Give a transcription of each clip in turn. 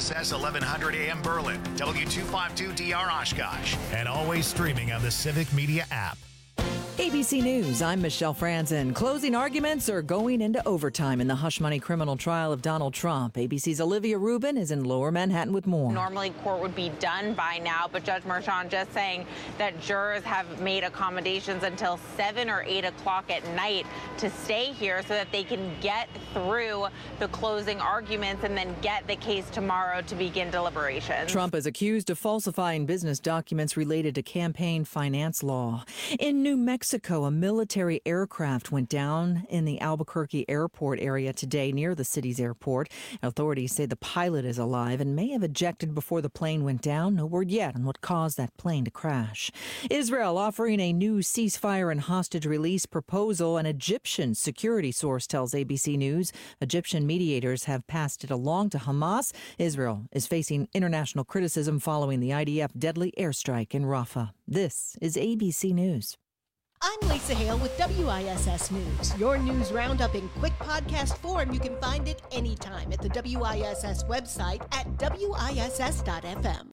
WISS 1100 AM Berlin, W252DR Oshkosh, and always streaming on the Civic Media app. ABC News, I'm Michelle Franzen. Closing arguments are going into overtime in the hush money criminal trial of Donald Trump. ABC's Olivia Rubin is in Lower Manhattan with more. Normally, court would be done by now, but Judge Merchan just saying that jurors have made accommodations until 7 or 8 o'clock at night to stay here so that they can get through the closing arguments and then get the case tomorrow to begin deliberations. Trump is accused of falsifying business documents related to campaign finance law. In New Mexico, a military aircraft went down in the Albuquerque airport area today near the city's airport. Authorities say the pilot is alive and may have ejected before the plane went down. No word yet on what caused that plane to crash. Israel offering a new ceasefire and hostage release proposal. An Egyptian security source tells ABC News Egyptian mediators have passed it along to Hamas. Israel is facing international criticism following the IDF deadly airstrike in Rafah. This is ABC News. I'm Lisa Hale with WISS News. Your news roundup in quick podcast form. You can find it anytime at the WISS website at WISS.FM.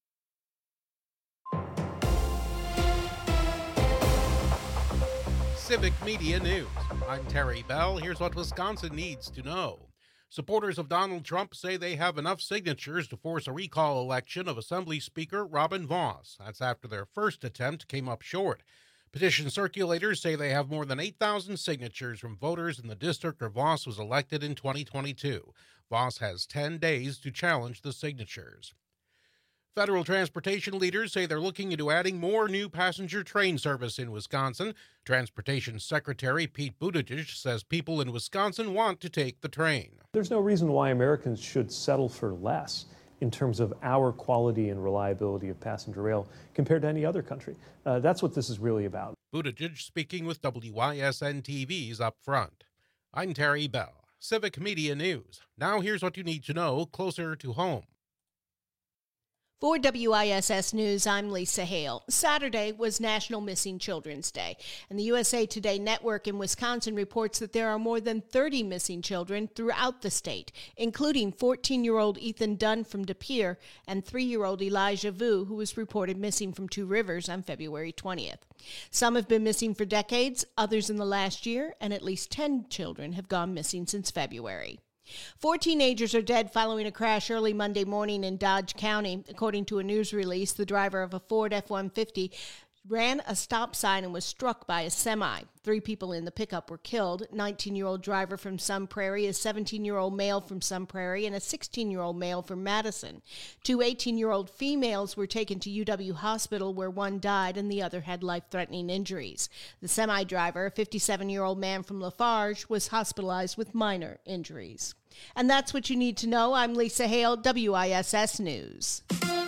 Civic Media News. I'm Terry Bell. Here's what Wisconsin needs to know. Supporters of Donald Trump say they have enough signatures to force a recall election of Assembly Speaker Robin Vos. That's after their first attempt came up short. Petition circulators say they have more than 8,000 signatures from voters in the district where Vos was elected in 2022. Vos has 10 days to challenge the signatures. Federal transportation leaders say they're looking into adding more new passenger train service in Wisconsin. Transportation Secretary Pete Buttigieg says people in Wisconsin want to take the train. There's no reason why Americans should settle for less in terms of our quality and reliability of passenger rail compared to any other country. That's what this is really about. Buttigieg speaking with WISN-TV's Up Front. I'm Terry Bell, Civic Media News. Now here's what you need to know closer to home. For WISS News, I'm Lisa Hale. Saturday was National Missing Children's Day, and the USA Today network in Wisconsin reports that there are more than 30 missing children throughout the state, including 14-year-old Ethan Dunn from De Pere and 3-year-old Elijah Vu, who was reported missing from Two Rivers on February 20th. Some have been missing for decades, others in the last year, and at least 10 children have gone missing since February. 4 teenagers are dead following a crash early Monday morning in Dodge County. According to a news release, the driver of a Ford F-150 ran a stop sign and was struck by a semi. 3 people in the pickup were killed: 19-year-old driver from Sun Prairie, a 17-year-old male from Sun Prairie, and a 16-year-old male from Madison. 2 18-year-old females were taken to UW Hospital, where one died and the other had life-threatening injuries. The semi-driver, a 57-year-old man from Lafarge, was hospitalized with minor injuries. And that's what you need to know. I'm Lisa Hale, WISS News.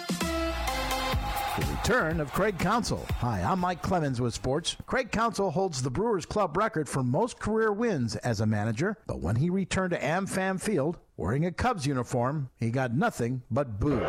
The return of Craig Counsell. Hi, I'm Mike Clemens with sports. Craig Counsell holds the Brewers Club record for most career wins as a manager, but when he returned to AmFam Field wearing a Cubs uniform, he got nothing but boos.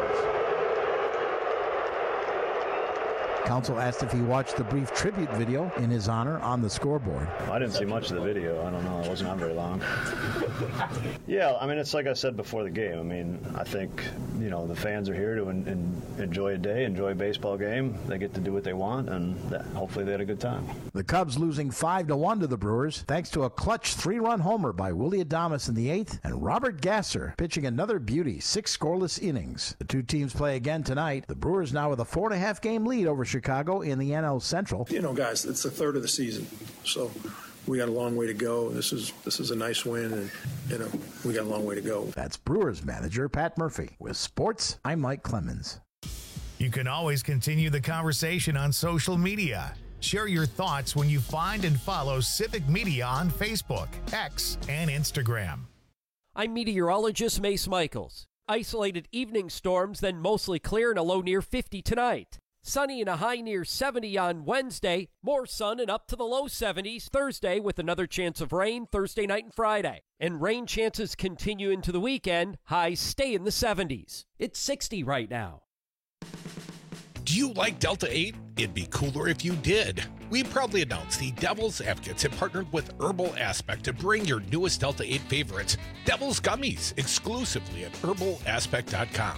Counsell asked if he watched the brief tribute video in his honor on the scoreboard. I didn't see much of the video. I don't know. It wasn't on very long. Yeah, I mean, it's like I said before the game. I mean, I think, the fans are here to enjoy a day, enjoy a baseball game. They get to do what they want, and hopefully they had a good time. The Cubs losing 5-1 to the Brewers thanks to a clutch 3-run homer by Willie Adames in the 8th and Robert Gasser pitching another beauty, 6 scoreless innings. The two teams play again tonight. The Brewers now with a 4.5-game lead over Chicago in the NL Central. Guys, it's a third of the season, so we got a long way to go. This is a nice win, and we got a long way to go. That's Brewers manager Pat Murphy. With sports, I'm Mike Clemens. You can always continue the conversation on social media. Share your thoughts when you find and follow Civic Media on Facebook, X, and Instagram. I'm meteorologist Mace Michaels. Isolated evening storms, then mostly clear and a low near 50 tonight. Sunny and a high near 70 on Wednesday. More sun and up to the low 70s Thursday with another chance of rain Thursday night and Friday. And rain chances continue into the weekend. Highs stay in the 70s. It's 60 right now. Do you like Delta 8? It'd be cooler if you did. We proudly announce the Devil's Advocates have partnered with Herbal Aspect to bring your newest Delta 8 favorites, Devil's Gummies, exclusively at herbalaspect.com.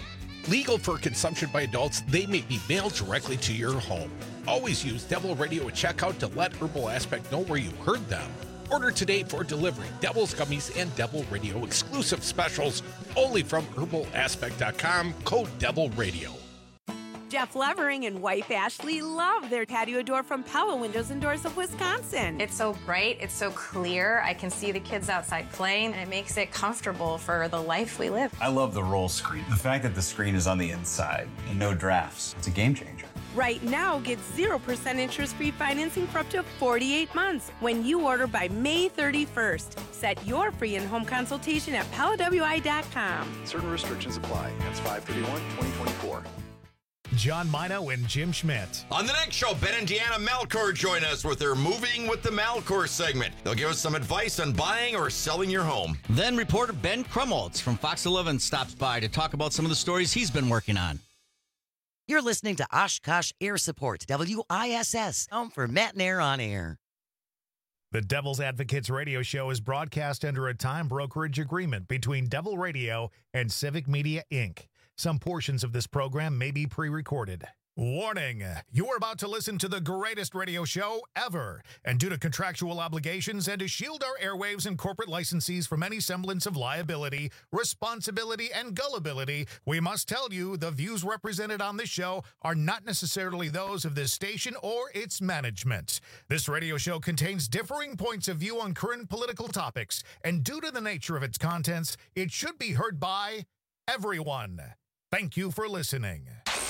Legal for consumption by adults, they may be mailed directly to your home. Always use Devil Radio at checkout to let Herbal Aspect know where you heard them. Order today for delivery. Devil's Gummies and Devil Radio exclusive specials only from herbalaspect.com. Code Devil Radio. Jeff Levering and wife Ashley love their patio door from Pella Windows and Doors of Wisconsin. It's so bright, it's so clear. I can see the kids outside playing, and it makes it comfortable for the life we live. I love the roll screen. The fact that the screen is on the inside and no drafts, it's a game changer. Right now, get 0% interest-free financing for up to 48 months when you order by May 31st. Set your free in-home consultation at PellaWI.com. Certain restrictions apply. That's 5/31/2024. John Mino and Jim Schmidt. On the next show, Ben and Deanna Malcor join us with their Moving with the Malcor segment. They'll give us some advice on buying or selling your home. Then reporter Ben Krumholtz from Fox 11 stops by to talk about some of the stories he's been working on. You're listening to Oshkosh Air Support, WISS, home for Matt and Air on Air. The Devil's Advocates radio show is broadcast under a time brokerage agreement between Devil Radio and Civic Media, Inc. Some portions of this program may be pre-recorded. Warning, you are about to listen to the greatest radio show ever. And due to contractual obligations and to shield our airwaves and corporate licensees from any semblance of liability, responsibility, and gullibility, we must tell you the views represented on this show are not necessarily those of this station or its management. This radio show contains differing points of view on current political topics, and due to the nature of its contents, it should be heard by everyone. Thank you for listening.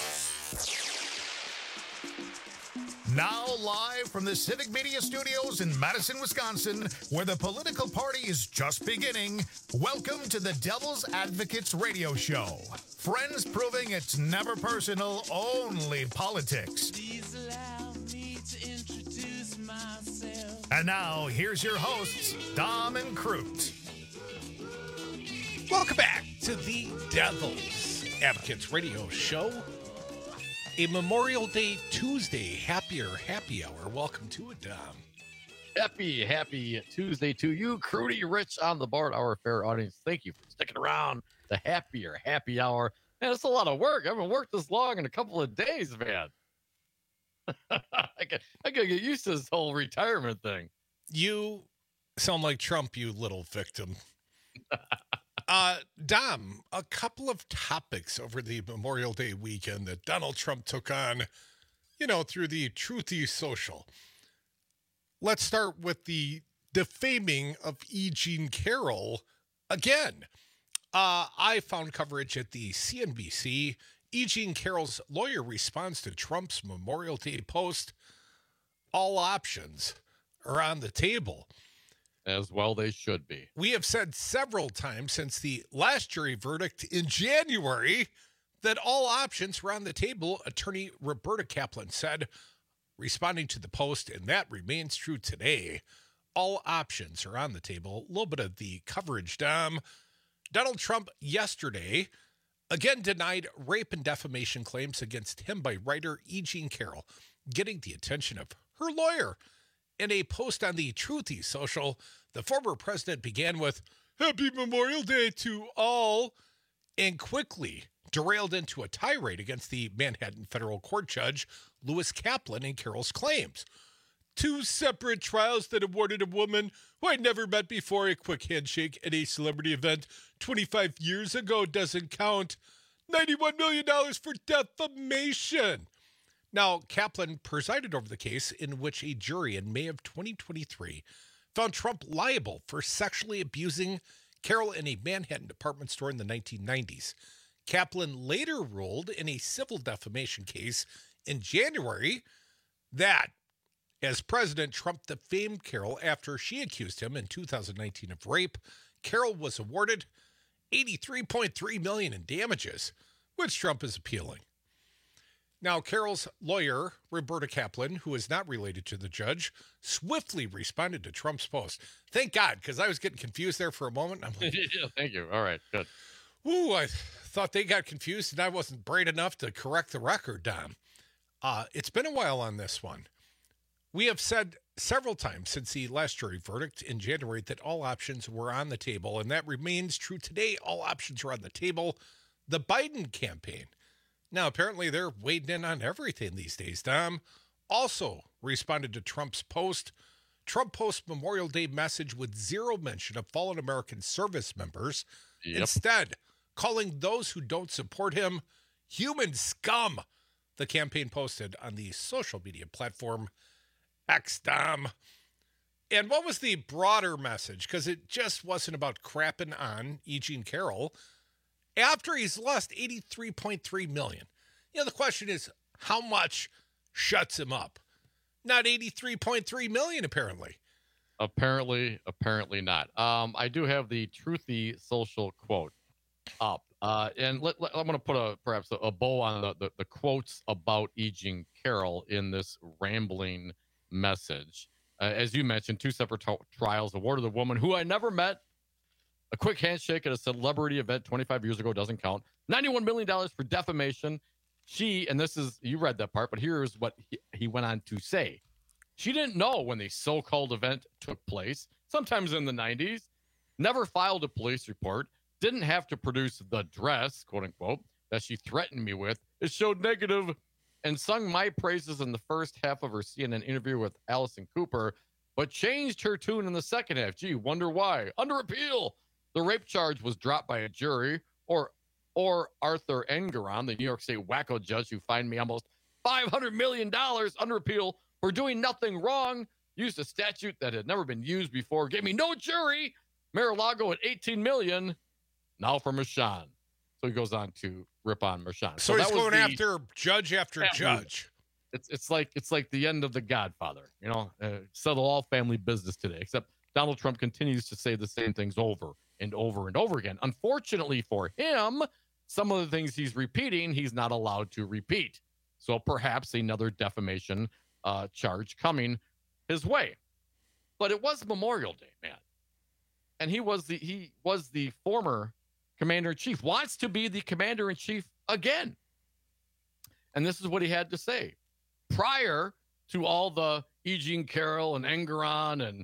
Now live from the Civic Media Studios in Madison, Wisconsin, where the political party is just beginning, welcome to the Devil's Advocates radio show. Friends proving it's never personal, only politics. Please allow me to introduce myself. And now, here's your hosts, Dom and Crute. Welcome back to the Devil's Advocates radio show. A Memorial Day Tuesday happy hour. Welcome to it, Dom. Happy Tuesday to you, Crudy, Rich on the board, our fair audience. Thank you for sticking around. The happy hour. Man, it's a lot of work. I haven't worked this long in a couple of days, man. I gotta get used to this whole retirement thing. You sound like Trump, you little victim. Dom, a couple of topics over the Memorial Day weekend that Donald Trump took on, through the Truthy Social. Let's start with the defaming of E. Jean Carroll again. I found coverage at the CNBC. E. Jean Carroll's lawyer responds to Trump's Memorial Day post. All options are on the table. As well they should be. We have said several times since the last jury verdict in January that all options were on the table, attorney Roberta Kaplan said, responding to the post, and that remains true today. All options are on the table. A little bit of the coverage, Dom. Donald Trump yesterday again denied rape and defamation claims against him by writer E. Jean Carroll, getting the attention of her lawyer. In a post on the Truthy Social, the former president began with, "Happy Memorial Day to all," and quickly derailed into a tirade against the Manhattan federal court judge, Lewis Kaplan, and Carroll's claims. Two separate trials that awarded a woman who I'd never met before a quick handshake at a celebrity event 25 years ago doesn't count. $91 million for defamation. Now, Kaplan presided over the case in which a jury in May of 2023 found Trump liable for sexually abusing Carroll in a Manhattan department store in the 1990s. Kaplan later ruled in a civil defamation case in January that, as president, Trump defamed Carroll after she accused him in 2019 of rape. Carroll was awarded $83.3 million in damages, which Trump is appealing. Now, Carroll's lawyer, Roberta Kaplan, who is not related to the judge, swiftly responded to Trump's post. Thank God, because I was getting confused there for a moment. I'm like, yeah, thank you. All right, good. Ooh, I thought they got confused and I wasn't bright enough to correct the record, Dom. It's been a while on this one. We have said several times since the last jury verdict in January that all options were on the table, and that remains true today. All options are on the table. the Biden campaign. Now, apparently they're wading in on everything these days. Tom also responded to Trump's post. Trump posts Memorial Day message with zero mention of fallen American service members. Yep. Instead, calling those who don't support him human scum. The campaign posted on the social media platform X, Dom. And what was the broader message? Because it just wasn't about crapping on E. Jean Carroll after he's lost $83.3 million. You know, the question is, how much shuts him up? Not $83.3 million, apparently. Apparently not. I do have the Truthy social quote up. And I'm going to put perhaps a bow on the quotes about E. Jean Carroll in this rambling message. As you mentioned, 2 separate trials awarded the woman who I never met. A quick handshake at a celebrity event 25 years ago doesn't count. $91 million for defamation. She, and this is, you read that part, but here's what he went on to say. She didn't know when the so-called event took place, sometimes in the 90s, never filed a police report, didn't have to produce the dress, quote unquote, that she threatened me with. It showed negative and sung my praises in the first half of her CNN interview with Allison Cooper, but changed her tune in the second half. Gee, wonder why. Under appeal, the rape charge was dropped by a jury, or Arthur Engeron, the New York State wacko judge who fined me almost $500 million under appeal for doing nothing wrong, used a statute that had never been used before, gave me no jury. Mar-a-Lago at $18 million. Now for Mershon. So he goes on to rip on Mershon. So he's going after judge after judge. It's like the end of The Godfather. You know, settle all family business today. Except Donald Trump continues to say the same things over and over and over again. Unfortunately for him, some of the things he's repeating, he's not allowed to repeat. So perhaps another defamation charge coming his way. But it was Memorial Day, man. And he was the former commander-in-chief, wants to be the commander-in-chief again. And this is what he had to say. Prior to all the E. Jean Carroll and Engeron and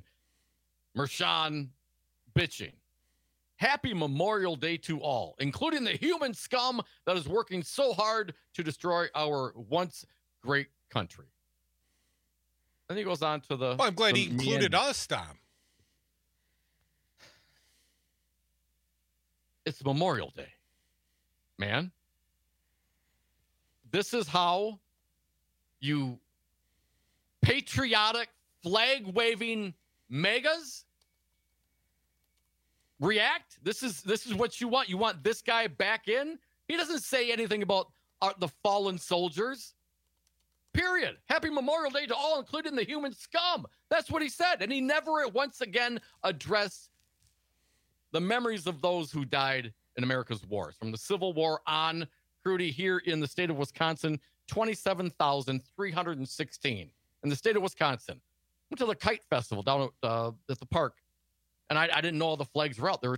Mershon bitching, happy Memorial Day to all, including the human scum that is working so hard to destroy our once great country. Then he goes on to the... Well, I'm glad he included us, Tom. It's Memorial Day, man. This is how you patriotic, flag-waving megas react. This is what you want. You want this guy back in? He doesn't say anything about the fallen soldiers. Period. Happy Memorial Day to all, including the human scum. That's what he said. And he never once again addressed the memories of those who died in America's wars. From the Civil War on, Crudy, here in the state of Wisconsin, 27,316. In the state of Wisconsin. Went to the Kite Festival down at the park. And I didn't know all the flags were out. There were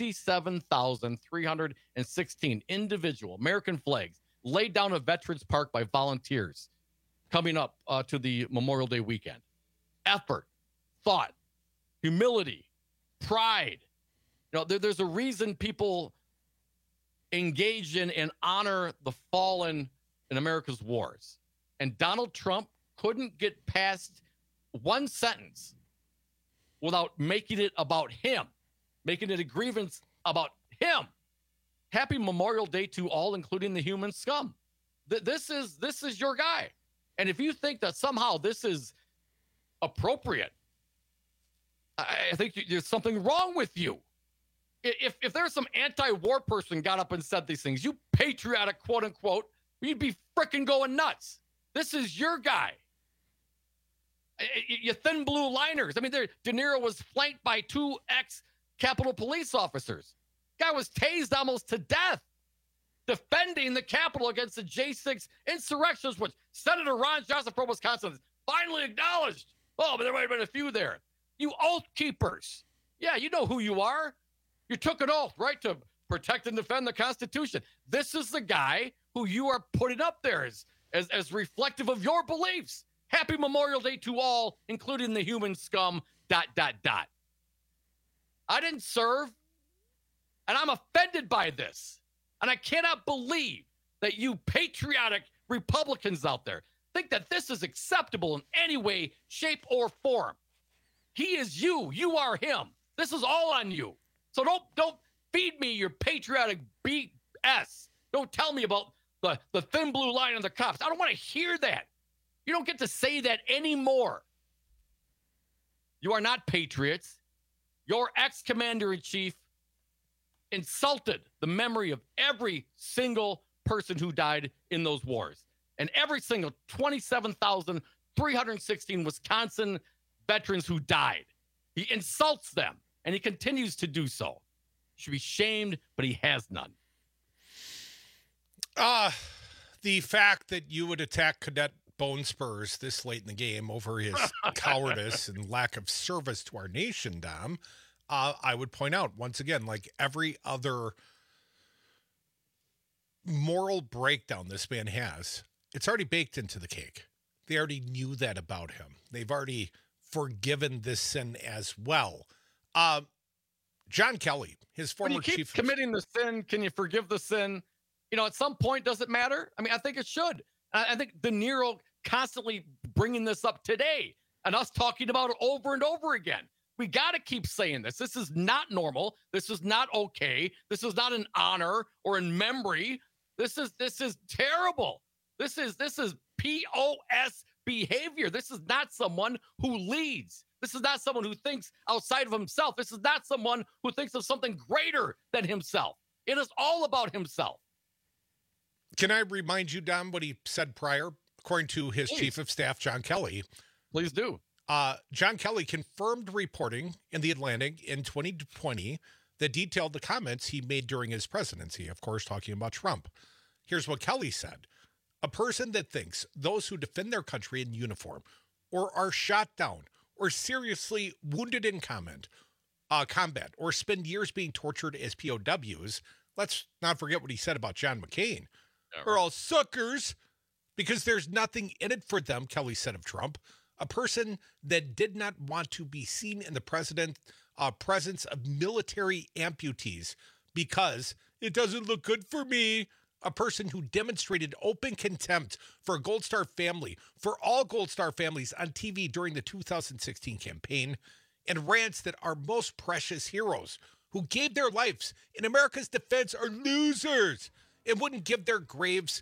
27,316 individual American flags laid down at Veterans Park by volunteers coming up to the Memorial Day weekend. Effort, thought, humility, pride. You know, there's a reason people engage in and honor the fallen in America's wars. And Donald Trump couldn't get past one sentence without making it about him, making it a grievance about him. Happy Memorial Day to all, including the human scum. This is your guy. And if you think that somehow this is appropriate, I think there's something wrong with you. If there's some anti-war person got up and said these things, you patriotic, quote unquote, you'd be freaking going nuts. This is your guy. You thin blue liners. I mean, De Niro was flanked by 2 ex-Capitol police officers. Guy was tased almost to death defending the Capitol against the J6 insurrections, which Senator Ron Johnson from Wisconsin finally acknowledged. Oh, but there might have been a few there. You oath keepers. Yeah, you know who you are. You took an oath, right, to protect and defend the Constitution. This is the guy who you are putting up there as reflective of your beliefs. Happy Memorial Day to all, including the human scum, ... I didn't serve, and I'm offended by this. And I cannot believe that you patriotic Republicans out there think that this is acceptable in any way, shape, or form. He is you. You are him. This is all on you. So don't feed me your patriotic BS. Don't tell me about the thin blue line on the cops. I don't want to hear that. You don't get to say that anymore. You are not patriots. Your ex-commander-in-chief insulted the memory of every single person who died in those wars. And every single 27,316 Wisconsin veterans who died. He insults them, and he continues to do so. He should be shamed, but he has none. The fact that you would attack Cadet Bone Spurs this late in the game over his cowardice and lack of service to our nation, Dom, I would point out once again, like every other moral breakdown this man has, it's already baked into the cake. They already knew that about him. They've already forgiven this sin as well. John Kelly, his former chief. When you keep chief committing the sin, can you forgive the sin? You know, at some point, does it matter? I mean, I think it should. I think De Niro constantly bringing this up today and us talking about it over and over again. We got to keep saying this. This is not normal. This is not okay. This is not an honor or in memory. This is terrible. This is POS behavior. This is not someone who leads. This is not someone who thinks outside of himself. This is not someone who thinks of something greater than himself. It is all about himself. Can I remind you, Dom, what he said prior, according to his chief of staff, John Kelly? Please do. John Kelly confirmed reporting in The Atlantic in 2020 that detailed the comments he made during his presidency, of course, talking about Trump. Here's what Kelly said. A person that thinks those who defend their country in uniform or are shot down or seriously wounded in combat or spend years being tortured as POWs, let's not forget what he said about John McCain, are all suckers because there's nothing in it for them, Kelly said of Trump. A person that did not want to be seen in the presence of military amputees because it doesn't look good for me. A person who demonstrated open contempt for a Gold Star family, for all Gold Star families on TV during the 2016 campaign, and rants that our most precious heroes who gave their lives in America's defense are losers and wouldn't give their graves,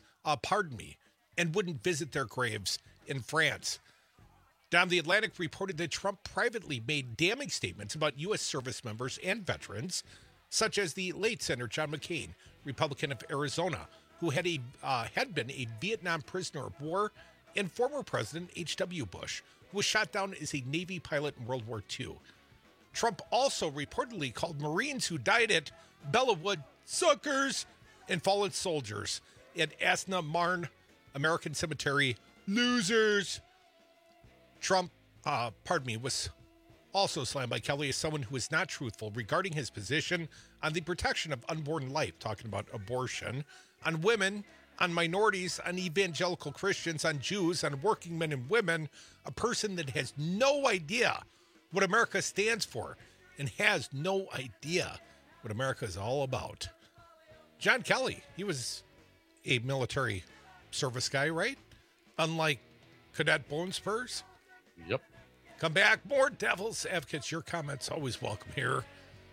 and wouldn't visit their graves in France. Dom, The Atlantic reported that Trump privately made damning statements about U.S. service members and veterans, such as the late Senator John McCain, Republican of Arizona, who had been a Vietnam prisoner of war, and former President H.W. Bush, who was shot down as a Navy pilot in World War II. Trump also reportedly called Marines who died at Bellawood suckers and fallen soldiers at Asna Marne American Cemetery losers. Trump, was also slammed by Kelly as someone who is not truthful regarding his position on the protection of unborn life, talking about abortion, on women, on minorities, on evangelical Christians, on Jews, on working men and women, a person that has no idea what America stands for and has no idea what America is all about. John Kelly, he was a military service guy, right? Unlike Cadet Bone Spurs. Yep. Come back. More Devil's Advocates. Your comments always welcome here.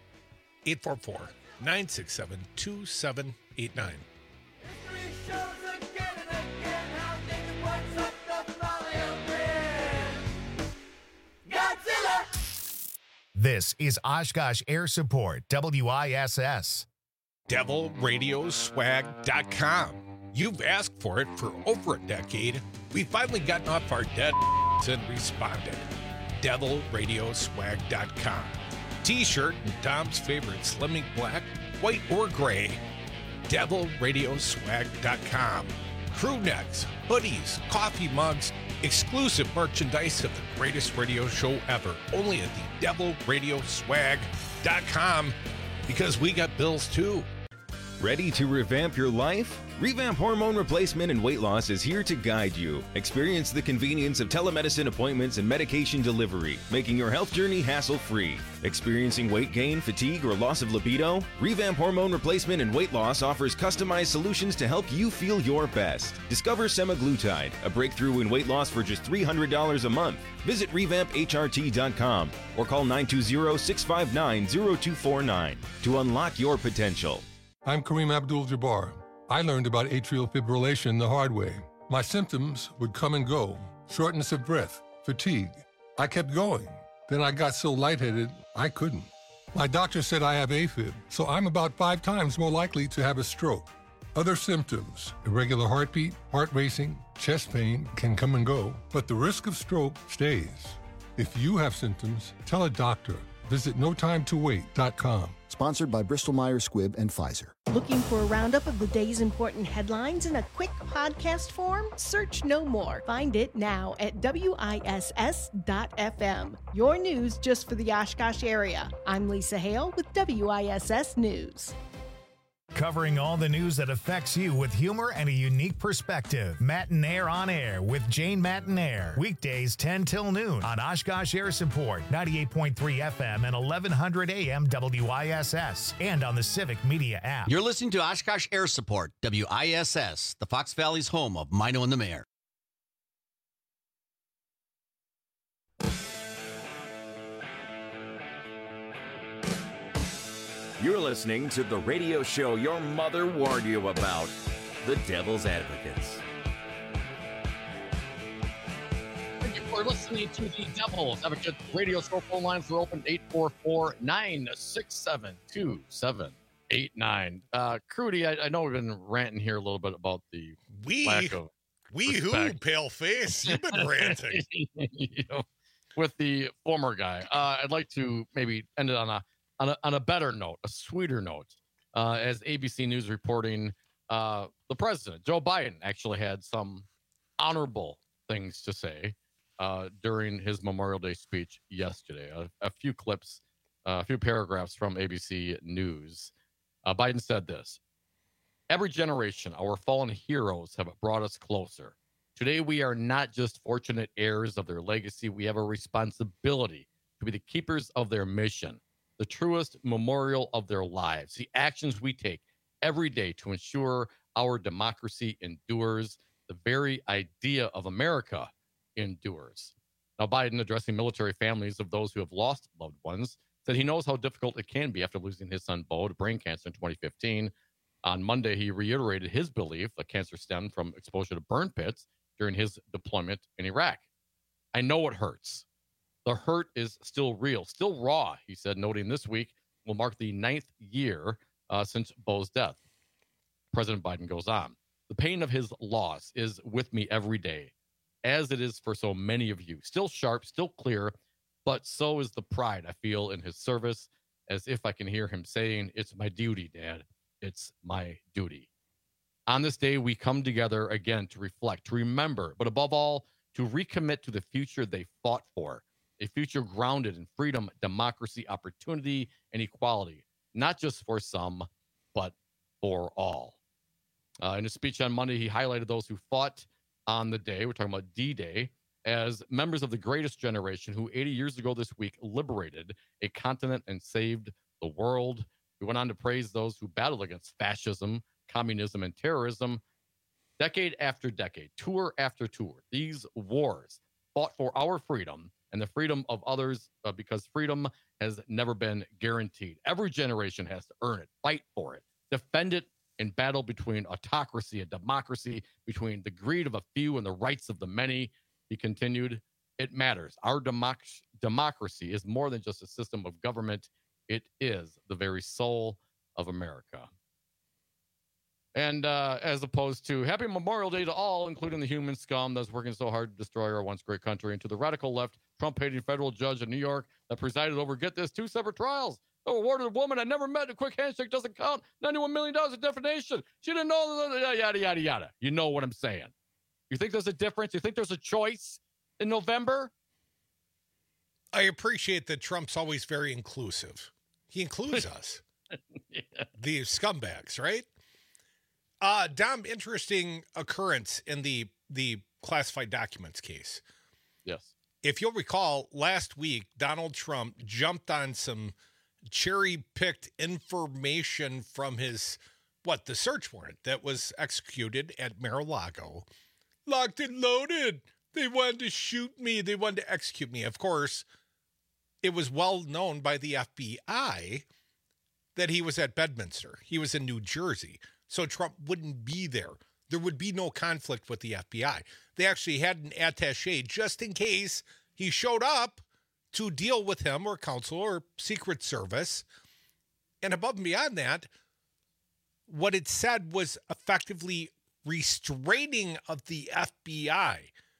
844-967-2789. This is Oshkosh Air Support, WISS. DevilRadioswag.com. You've asked for it for over a decade. We've finally gotten off our dead and responded. DevilRadioswag.com. T-shirt and Dom's favorite Slimming Black, white or gray. DevilRadioswag.com. Crew necks, hoodies, coffee mugs, exclusive merchandise of the greatest radio show ever. Only at the DevilRadioswag.com, because we got bills too. Ready to revamp your life? Revamp Hormone Replacement and Weight Loss is here to guide you. Experience the convenience of telemedicine appointments and medication delivery, making your health journey hassle-free. Experiencing weight gain, fatigue, or loss of libido? Revamp Hormone Replacement and Weight Loss offers customized solutions to help you feel your best. Discover semaglutide, a breakthrough in weight loss for just $300 a month. Visit revampHRT.com or call 920-659-0249 to unlock your potential. I'm Kareem Abdul-Jabbar. I learned about atrial fibrillation the hard way. My symptoms would come and go. Shortness of breath, fatigue. I kept going. Then I got so lightheaded, I couldn't. My doctor said I have AFib, so I'm about 5 times more likely to have a stroke. Other symptoms, irregular heartbeat, heart racing, chest pain can come and go, but the risk of stroke stays. If you have symptoms, tell a doctor. Visit notimetowait.com. Sponsored by Bristol-Myers Squibb and Pfizer. Looking for a roundup of the day's important headlines in a quick podcast form? Search No More. Find it now at WISS.FM. Your news just for the Oshkosh area. I'm Lisa Hale with WISS News. Covering all the news that affects you with humor and a unique perspective. Matinaire on Air with Jane Matinaire. Weekdays 10 till noon on Oshkosh Air Support, 98.3 FM and 1100 AM WISS, and on the Civic Media app. You're listening to Oshkosh Air Support, WISS, the Fox Valley's home of Mino and the Mayor. You're listening to the radio show your mother warned you about, The Devil's Advocates. Thank you for listening to the Devil's Advocates radio show. Phone lines are open 844-967-2789. Crudy, I know we've been ranting here a little bit about the lack of respect. Pale face, you've been ranting. With the former guy. I'd like to maybe end it on a better note, a sweeter note, as ABC News reporting, the president, Joe Biden, actually had some honorable things to say during his Memorial Day speech yesterday. A few clips, a few paragraphs from ABC News. Biden said this: "Every generation, our fallen heroes have brought us closer. Today, we are not just fortunate heirs of their legacy. We have a responsibility to be the keepers of their mission, the truest memorial of their lives, the actions we take every day to ensure our democracy endures, the very idea of America endures." Now, Biden, addressing military families of those who have lost loved ones, said he knows how difficult it can be after losing his son Bo to brain cancer in 2015. On Monday, he reiterated his belief that cancer stemmed from exposure to burn pits during his deployment in Iraq. "I know it hurts. The hurt is still real, still raw," he said, noting this week will mark the 9th year since Bo's death. President Biden goes on, "The pain of his loss is with me every day, as it is for so many of you. Still sharp, still clear, but so is the pride I feel in his service, as if I can hear him saying, 'It's my duty, Dad. It's my duty.'" On this day, we come together again to reflect, to remember, but above all, to recommit to the future they fought for. A future grounded in freedom, democracy, opportunity, and equality, not just for some, but for all. In his speech on Monday, he highlighted those who fought on the day, we're talking about D-Day, as members of the greatest generation who 80 years ago this week liberated a continent and saved the world. He went on to praise those who battled against fascism, communism, and terrorism. Decade after decade, tour after tour, these wars fought for our freedom and the freedom of others, because freedom has never been guaranteed. Every generation has to earn it, fight for it, defend it in battle between autocracy and democracy, between the greed of a few and the rights of the many. He continued, "It matters. Our democracy is more than just a system of government. It is the very soul of America." And as opposed to "Happy Memorial Day to all, including the human scum that's working so hard to destroy our once great country," and to the radical left, Trump-hating federal judge in New York that presided over, get this, 2 separate trials. Awarded a woman I never met. A quick handshake doesn't count. $91 million in defamation. She didn't know, yada, yada, yada. You know what I'm saying. You think there's a difference? You think there's a choice in November? I appreciate that Trump's always very inclusive. He includes us. Yeah. The scumbags, right? Dom, interesting occurrence in the classified documents case. Yes. If you'll recall, last week, Donald Trump jumped on some cherry-picked information from his, the search warrant that was executed at Mar-a-Lago. Locked and loaded. They wanted to shoot me. They wanted to execute me. Of course, it was well known by the FBI that he was at Bedminster. He was in New Jersey. So Trump wouldn't be there. There would be no conflict with the FBI. They actually had an attaché just in case he showed up to deal with him or counsel or Secret Service. And above and beyond that, what it said was effectively restraining of the FBI.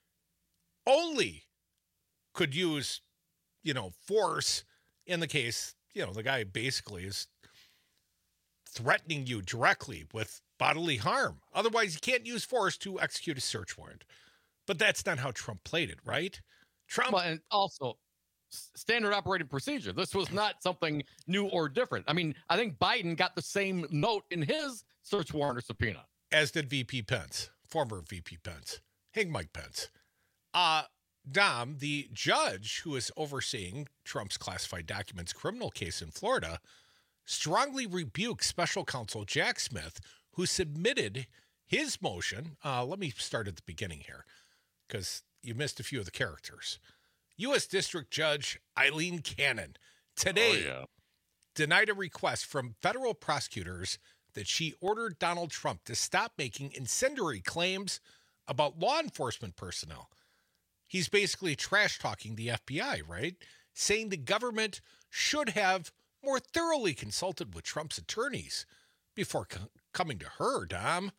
Only could use, force in the case, the guy basically is threatening you directly with bodily harm. Otherwise, you can't use force to execute a search warrant. But that's not how Trump played it, right? Well, and also standard operating procedure. This was not something new or different. I mean, I think Biden got the same note in his search warrant or subpoena. As did VP Pence, former VP Pence. Hey, Mike Pence. Dom, the judge who is overseeing Trump's classified documents criminal case in Florida, strongly rebuked special counsel Jack Smith, who submitted his motion. Let me start at the beginning here, because you missed a few of the characters. U.S. District Judge Eileen Cannon today denied a request from federal prosecutors that she ordered Donald Trump to stop making incendiary claims about law enforcement personnel. He's basically trash-talking the FBI, right? Saying the government should have more thoroughly consulted with Trump's attorneys before coming to her, Dom.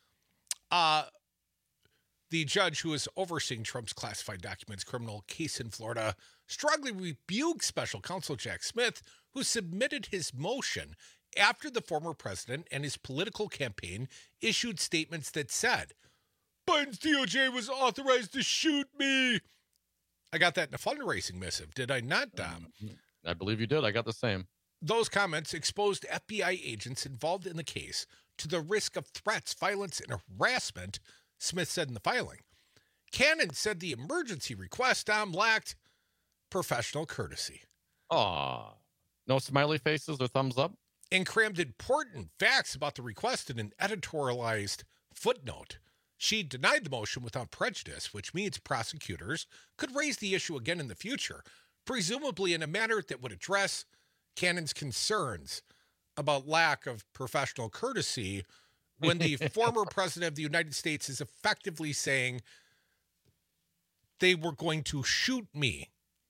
The judge who is overseeing Trump's classified documents criminal case in Florida strongly rebuked special counsel Jack Smith, who submitted his motion after the former president and his political campaign issued statements that said, Biden's DOJ was authorized to shoot me. I got that in a fundraising missive, did I not, Dom? I believe you did. I got the same. Those comments exposed FBI agents involved in the case to the risk of threats, violence, and harassment, Smith said in the filing. Cannon said the emergency request, Dom, lacked professional courtesy. Aw, no smiley faces or thumbs up? And crammed important facts about the request in an editorialized footnote. She denied the motion without prejudice, which means prosecutors could raise the issue again in the future, presumably in a manner that would address Cannon's concerns about lack of professional courtesy when the former president of the United States is effectively saying they were going to shoot me.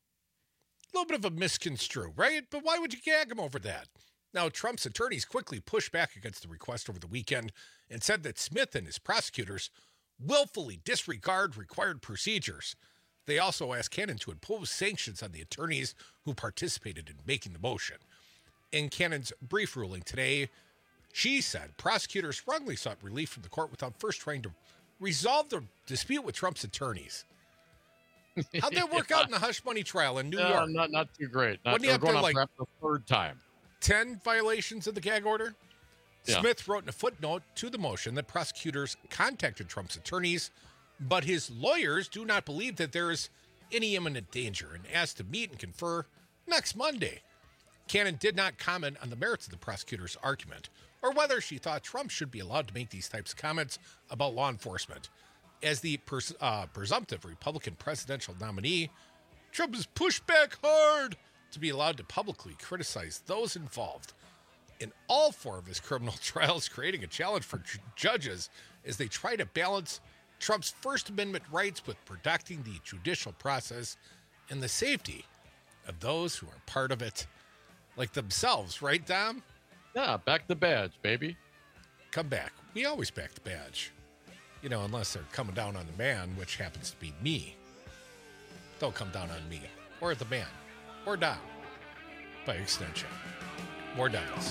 A little bit of a misconstrue, right? But why would you gag him over that? Now, Trump's attorneys quickly pushed back against the request over the weekend and said that Smith and his prosecutors willfully disregard required procedures. They also asked Cannon to impose sanctions on the attorneys who participated in making the motion. In Cannon's brief ruling today, she said prosecutors wrongly sought relief from the court without first trying to resolve the dispute with Trump's attorneys. How'd that work out in the hush money trial in New York? Not too great. Not going on like perhaps the third time. 10 violations of the gag order? Yeah. Smith wrote in a footnote to the motion that prosecutors contacted Trump's attorneys, but his lawyers do not believe that there is any imminent danger and asked to meet and confer next Monday. Cannon did not comment on the merits of the prosecutor's argument or whether she thought Trump should be allowed to make these types of comments about law enforcement. As the presumptive Republican presidential nominee, Trump has pushed back hard to be allowed to publicly criticize those involved in all four of his criminal trials, creating a challenge for judges as they try to balance Trump's First Amendment rights with protecting the judicial process and the safety of those who are part of it, like themselves, right, Dom? Yeah, back the badge, baby. Come back. We always back the badge. You know, unless they're coming down on the man, which happens to be me. Don't come down on me, or the man, or Dom, by extension. More Devils.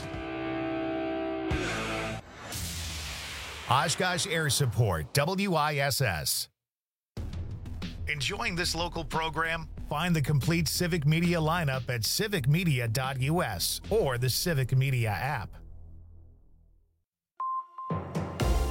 Oshkosh Air Support, WISS. Enjoying this local program? Find the complete Civic Media lineup at civicmedia.us or the Civic Media app.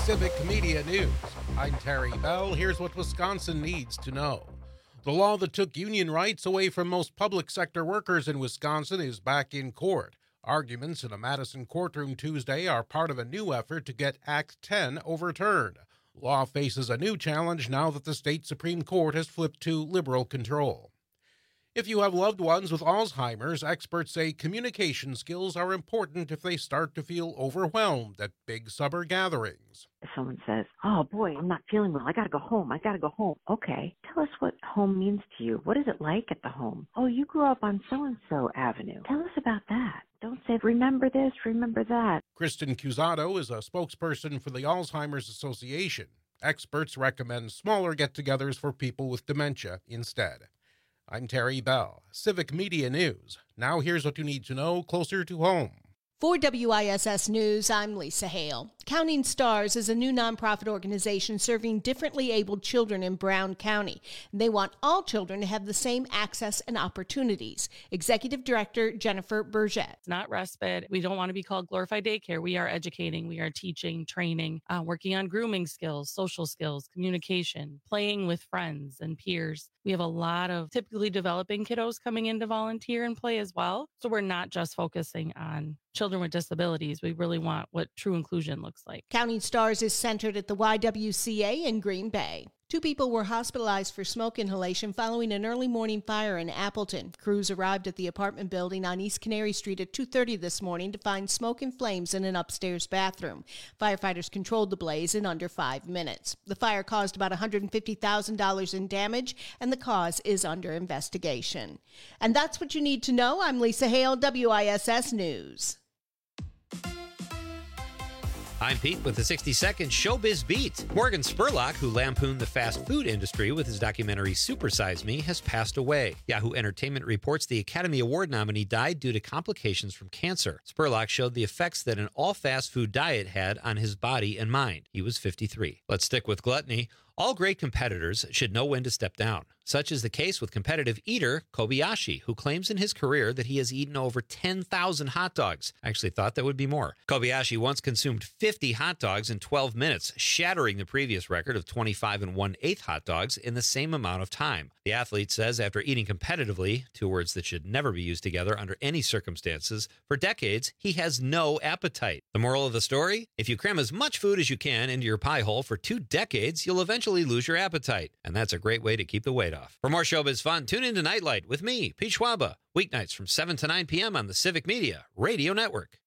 Civic Media News. I'm Terry Bell. Here's what Wisconsin needs to know. The law that took union rights away from most public sector workers in Wisconsin is back in court. Arguments in a Madison courtroom Tuesday are part of a new effort to get Act 10 overturned. Law faces a new challenge now that the state Supreme Court has flipped to liberal control. If you have loved ones with Alzheimer's, experts say communication skills are important if they start to feel overwhelmed at big summer gatherings. If someone says, "Oh boy, I'm not feeling well. I got to go home. Okay, tell us what home means to you. What is it like at the home? Oh, you grew up on so-and-so avenue. Tell us about that. Don't say, remember this, remember that." Kristen Cusado is a spokesperson for the Alzheimer's Association. Experts recommend smaller get-togethers for people with dementia instead. I'm Terry Bell, Civic Media News. Now here's what you need to know closer to home. For WISS News, I'm Lisa Hale. Counting Stars is a new nonprofit organization serving differently abled children in Brown County. They want all children to have the same access and opportunities. Executive Director Jennifer Burgett. It's not respite. We don't want to be called glorified daycare. We are educating, we are teaching, training, working on grooming skills, social skills, communication, playing with friends and peers. We have a lot of typically developing kiddos coming in to volunteer and play as well. So we're not just focusing on children with disabilities. We really want what true inclusion looks like. Counting Stars is centered at the YWCA in Green Bay. 2 people were hospitalized for smoke inhalation following an early morning fire in Appleton. Crews arrived at the apartment building on East Canary Street at 2:30 this morning to find smoke and flames in an upstairs bathroom. Firefighters controlled the blaze in under 5 minutes. The fire caused about $150,000 in damage, and the cause is under investigation. And that's what you need to know. I'm Lisa Hale, WISS News. I'm Pete with the 60-second Showbiz Beat. Morgan Spurlock, who lampooned the fast food industry with his documentary Super Size Me, has passed away. Yahoo Entertainment reports the Academy Award nominee died due to complications from cancer. Spurlock showed the effects that an all-fast food diet had on his body and mind. He was 53. Let's stick with gluttony. All great competitors should know when to step down. Such is the case with competitive eater Kobayashi, who claims in his career that he has eaten over 10,000 hot dogs. I actually thought that would be more. Kobayashi once consumed 50 hot dogs in 12 minutes, shattering the previous record of 25 1/8 hot dogs in the same amount of time. The athlete says after eating competitively, 2 words that should never be used together under any circumstances, for decades, he has no appetite. The moral of the story? If you cram as much food as you can into your pie hole for 2 decades, you'll eventually lose your appetite. And that's a great way to keep the weight off. For more showbiz fun, tune into Nightlight with me, Pete Schwaba, weeknights from 7 to 9 p.m. on the Civic Media Radio Network.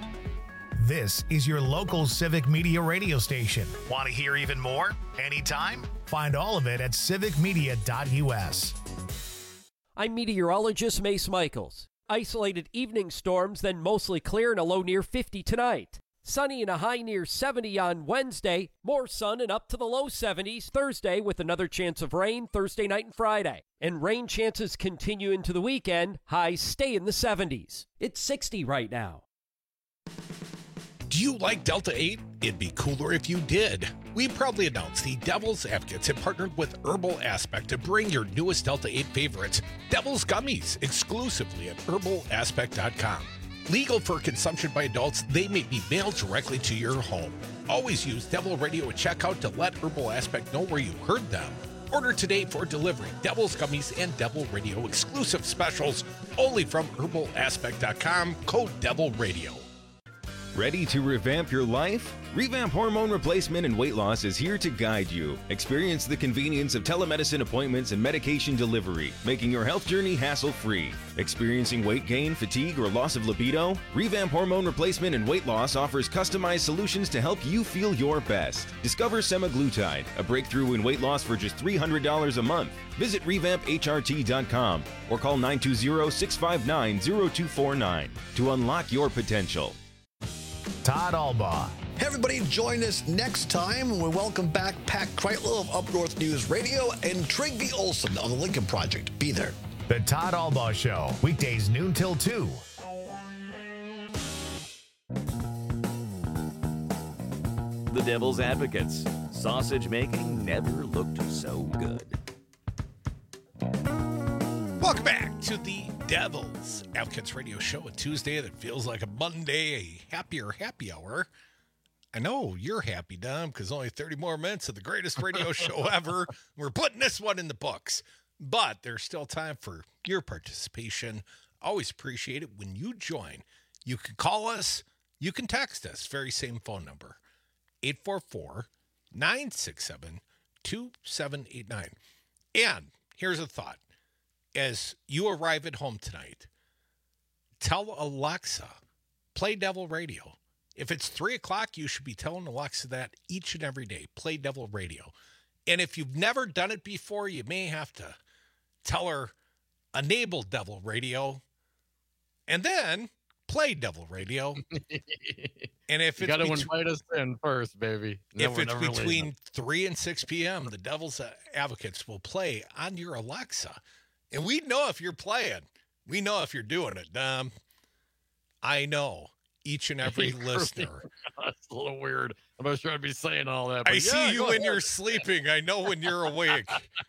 This is your local Civic Media radio station. Want to hear even more? Anytime? Find all of it at civicmedia.us. I'm meteorologist Mace Michaels. Isolated evening storms, then mostly clear and a low near 50 tonight. Sunny and a high near 70 on Wednesday. More sun and up to the low 70s Thursday with another chance of rain Thursday night and Friday. And rain chances continue into the weekend. Highs stay in the 70s. It's 60 right now. Do you like Delta 8? It'd be cooler if you did. We proudly announce the Devil's Advocates have partnered with Herbal Aspect to bring your newest Delta 8 favorites, Devil's Gummies, exclusively at herbalaspect.com. Legal for consumption by adults, they may be mailed directly to your home. Always use Devil Radio at checkout to let Herbal Aspect know where you heard them. Order today for delivery. Devil's Gummies and Devil Radio exclusive specials only from herbalaspect.com, code Devil Radio. Ready to revamp your life? Revamp Hormone Replacement and Weight Loss is here to guide you. Experience the convenience of telemedicine appointments and medication delivery, making your health journey hassle-free. Experiencing weight gain, fatigue, or loss of libido? Revamp Hormone Replacement and Weight Loss offers customized solutions to help you feel your best. Discover semaglutide, a breakthrough in weight loss for just $300 a month. Visit revampHRT.com or call 920-659-0249 to unlock your potential. Todd Albaugh. Hey everybody, join us next time when we welcome back Pat Kreitler of Up North News Radio and Trigby Olson on the Lincoln Project. Be there. The Todd Albaugh Show, weekdays noon till 2. The Devil's Advocates. Sausage making never looked so good. Welcome back to the Devil's Advocates Radio Show, a Tuesday that feels like a Monday, a happier happy hour. I know you're happy, Dom, because only 30 more minutes of the greatest radio show ever. We're putting this one in the books. But there's still time for your participation. Always appreciate it when you join. You can call us. You can text us. Very same phone number. 844-967-2789. And here's a thought. As you arrive at home tonight, tell Alexa, play Devil Radio. If it's 3 o'clock, you should be telling Alexa that each and every day. Play Devil Radio. And if you've never done it before, you may have to tell her, enable Devil Radio, and then play Devil Radio. And if you got to invite us in first, baby. If it's between 3 and 6 p.m., the Devil's Advocates will play on your Alexa. And we know if you're playing. We know if you're doing it. I know each and every listener. That's a little weird. I'm not sure I'd be saying all that. But I see you when you're sleeping. I know when you're awake.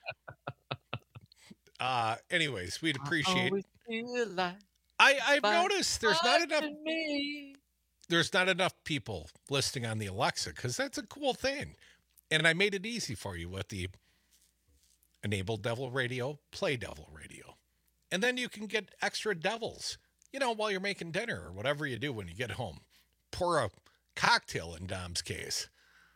Anyways, we'd appreciate it. I've noticed there's not enough people listening on the Alexa, because that's a cool thing. And I made it easy for you with the enable Devil Radio, play Devil Radio. And then you can get extra devils, while you're making dinner or whatever you do when you get home. Pour a cocktail in Dom's case.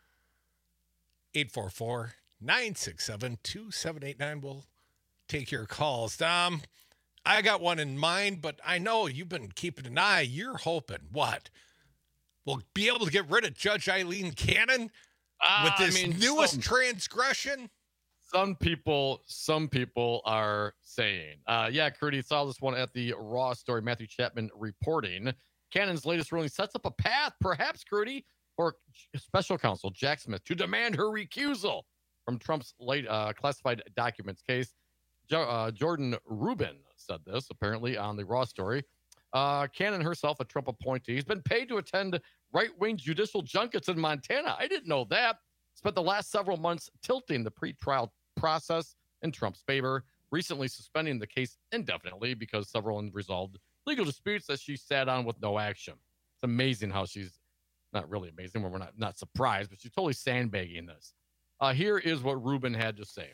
844-967-2789. We'll take your calls. Dom, I got one in mind, but I know you've been keeping an eye. You're hoping what? We'll be able to get rid of Judge Eileen Cannon with this newest transgression? Some people are saying. Crudy saw this one at the Raw story. Matthew Chapman reporting. Cannon's latest ruling sets up a path, perhaps, Crudy, for special counsel Jack Smith to demand her recusal from Trump's late classified documents case. Jordan Rubin said this, apparently, on the Raw story. Cannon herself, a Trump appointee, has been paid to attend right-wing judicial junkets in Montana. I didn't know that. Spent the last several months tilting the pretrial process in Trump's favor, recently suspending the case indefinitely because several unresolved legal disputes that she sat on with no action. It's amazing how she's not really amazing, we're not surprised, but she's totally sandbagging this. Here is what Rubin had to say.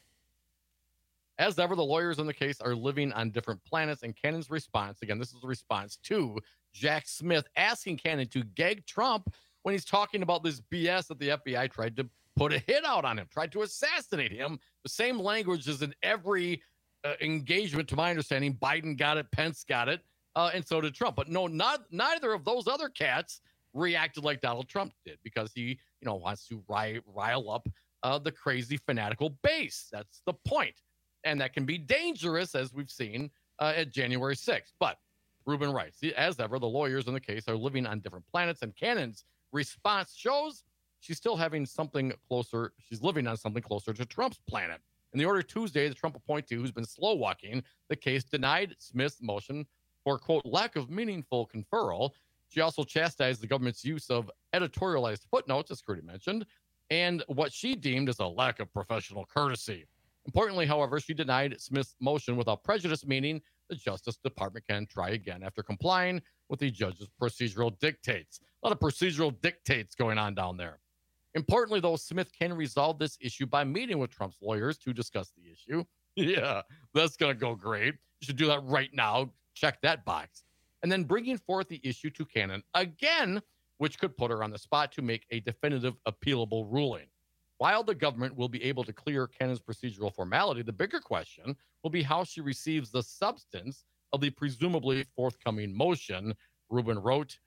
As ever, the lawyers in the case are living on different planets, and Cannon's response, again, this is a response to Jack Smith asking Cannon to gag Trump when he's talking about this BS that the FBI tried to put a hit out on him, tried to assassinate him. The same language is in every engagement, to my understanding. Biden got it, Pence got it, and so did Trump. But no, neither of those other cats reacted like Donald Trump did, because he, wants to rile up the crazy fanatical base. That's the point. And that can be dangerous, as we've seen at January 6th. But Rubin writes, as ever, the lawyers in the case are living on different planets, and Cannon's response shows she's still having something closer. She's living on something closer to Trump's planet. In the order Tuesday, the Trump appointee, who's been slow walking the case, denied Smith's motion for, quote, lack of meaningful conferral. She also chastised the government's use of editorialized footnotes, as Crudy mentioned, and what she deemed as a lack of professional courtesy. Importantly, however, she denied Smith's motion without prejudice, meaning the Justice Department can try again after complying with the judge's procedural dictates. A lot of procedural dictates going on down there. Importantly, though, Smith can resolve this issue by meeting with Trump's lawyers to discuss the issue. Yeah, that's going to go great. You should do that right now. Check that box. And then bringing forth the issue to Cannon again, which could put her on the spot to make a definitive appealable ruling. While the government will be able to clear Cannon's procedural formality, the bigger question will be how she receives the substance of the presumably forthcoming motion. Rubin wrote,